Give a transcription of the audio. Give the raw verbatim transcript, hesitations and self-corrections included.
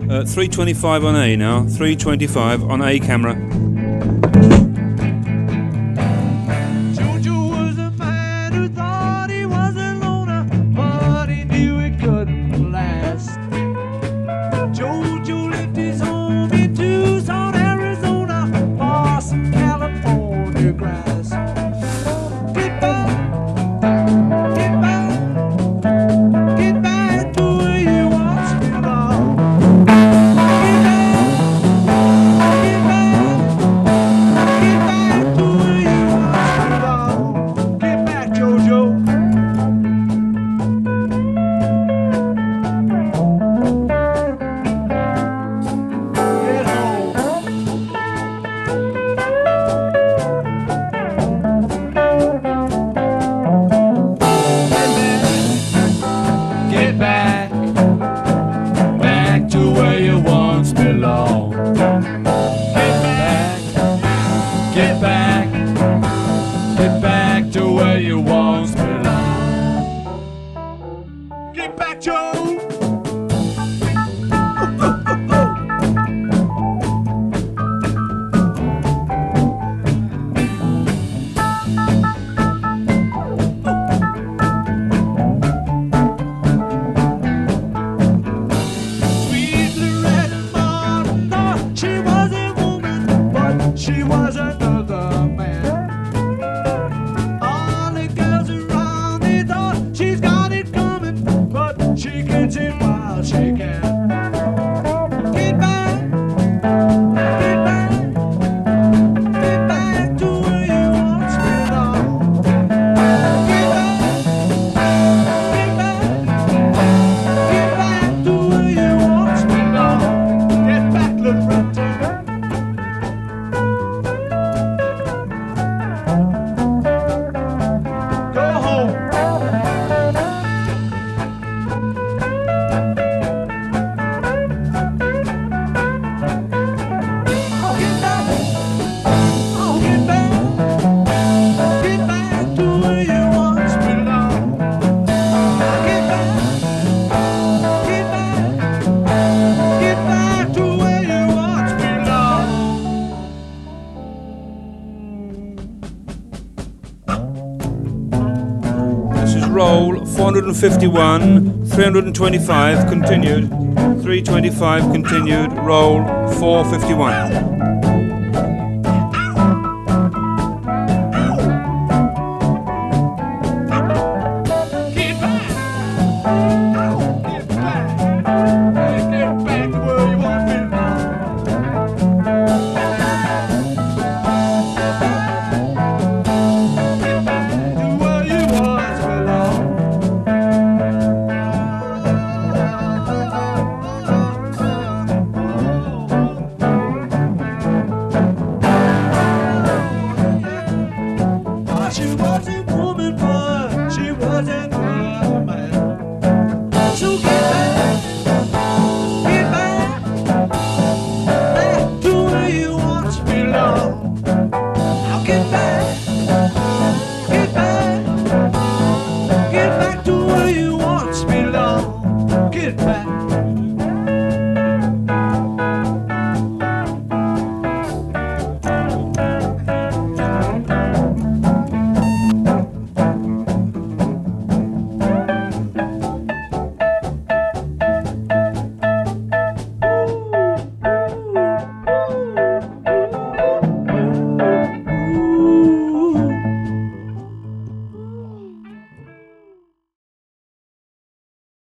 Uh, three twenty-five on A now. three twenty-five on A camera. Jojo was a man who thought he was a loner, but he knew it couldn't last. Jojo left his home in Tucson, Arizona, for some California grass. Get back, get back, get back to where you once belonged. Get back, get back, get back to where you once belonged. Get back, Jojo. Get home. Get back, back to where you once belonged. Get back, get back, get back to where you once belonged. Get back, Joe. Sweet Loretta Martin thought she was a woman, but she was another man. All the girls around, they thought she's got it coming, but she gets it while she can. Get back, get back, get back to where you once belonged. Get back, get back, get back to where you once belonged. Get back, Loretta. Go home. Oh, get back. Oh, get back. Get back to where you once belonged. Get back. Get back. Get back to where you once belonged. This is roll four fifty-one, three twenty-five continued. three twenty-five continued. Roll four fifty-one.